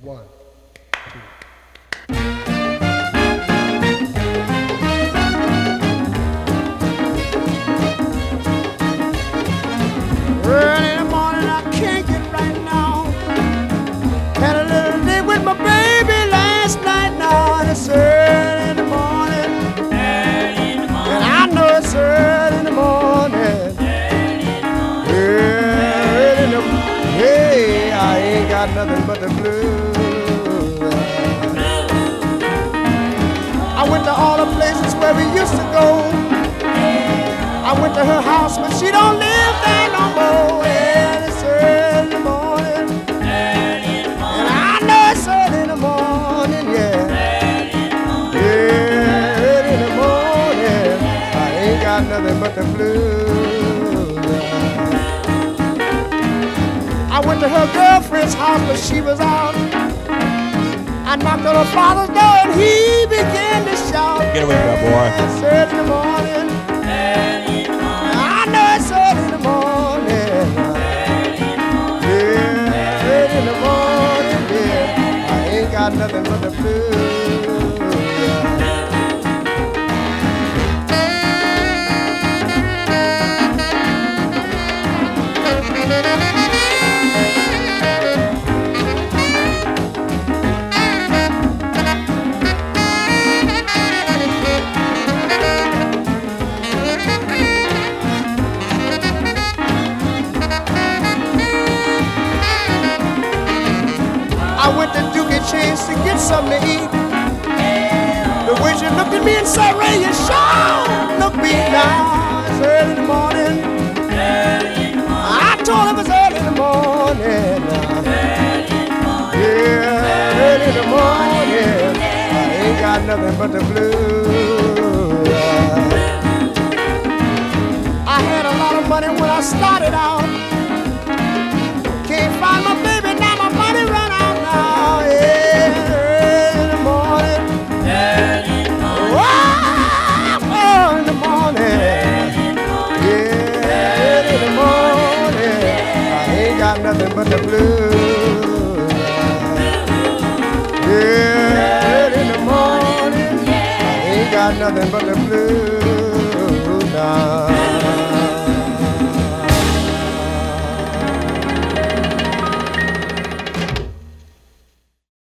One, two. Early in the morning, I can't get right now. Had a little date with my baby last night now. And it's early in the morning. Early in the morning. And I know it's early in the morning. Early in the morning. Hey, I ain't got nothing but the blues. I went to all the places where we used to go. I went to her house, but she don't live there no more. And it's early in the morning. Early in the morning. And I know it's early in the morning, yeah. Early in the morning. Yeah, early in the morning. I ain't got nothing but the blues. I went to her girlfriend's house, but she was out. I knocked on her father's door and he began to shout. Get away from that boy. It's early in the morning. Early in the morning. I know it's early in the morning. Early in the morning. Yeah, early in the morning, yeah. I ain't got nothing but the blues. I went to Dookie Chase to get something to eat. The waiter looked at me and said, Ray, you sure look beat now. It's early in the morning. Early in the morning. I told him it's early in the morning. Early in the morning. Yeah, early in the morning. I ain't got nothing but the blues. I had a lot of money when I started out. Can't find my baby now, my money run out now. Yeah, early in the morning. Early in the morning. Wow, early in the morning. Early in the morning. Yeah, early in the morning. I ain't got nothing but the blues. Yeah, early in the morning. I ain't got nothing but the blues now.